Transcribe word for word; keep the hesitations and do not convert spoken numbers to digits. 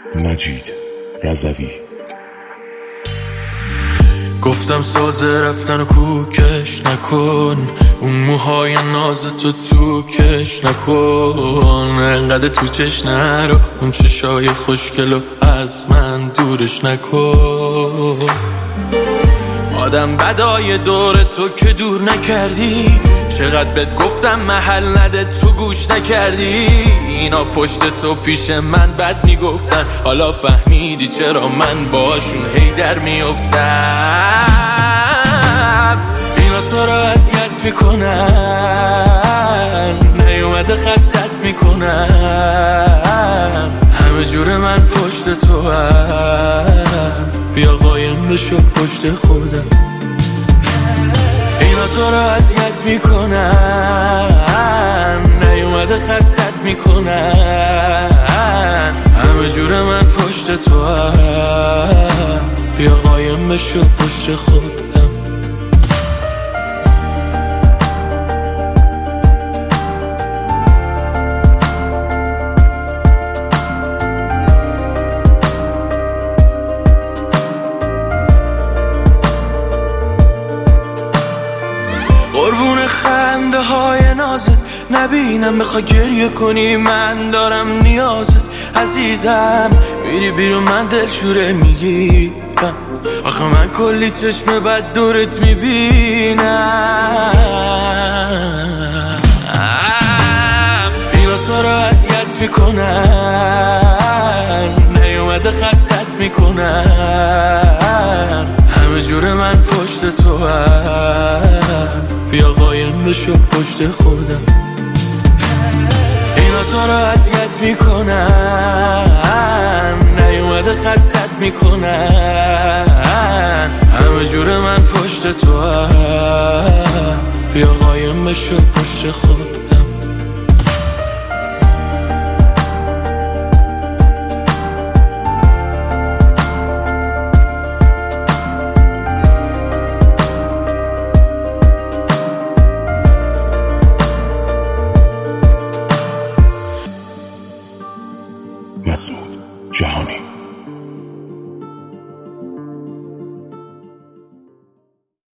مجید رضوی. گفتم سازه رفتن و کوکش نکن، اون موهای ناز تو تو کش نکن، انقدر تو چش نرو، اون چشای خوشگلو از من دورش نکن. آدم بدای دور تو که دور نکردی، چقدر بهت گفتم محل نده تو گوش نکردی. اینا پشت تو پیش من بد میگفتن، حالا فهمیدی چرا من باشون هی در میافتم. اینا تو رو اذیت میکنن، نیومده خستت میکنن، همه جور من پشت تو هم، بیا قایم بشو پشت خودم. اینا تو رو اذیت میکنن، نیومده خستت میکنن، همه جور من پشت تو هم، بیا قایم بشو پشت خودم. قربون خنده های نازت نبینم، بخوا گریه کنی من دارم نیازت. عزیزم میری بیرون من دلشوره میگیرم، آخه من کلی چشم بد دورت میبینم. اینا تو رو اذیت میکنن، نیومده خستت میکنن، همه جور من پشت تو هم، بیا قایم بشو پشت خودم. اینا تو رو اذیت میکنن، نیومده خستت میکنن، همه جور من پشت تو هم، بیا قایم بشو پشت خودم. مسئول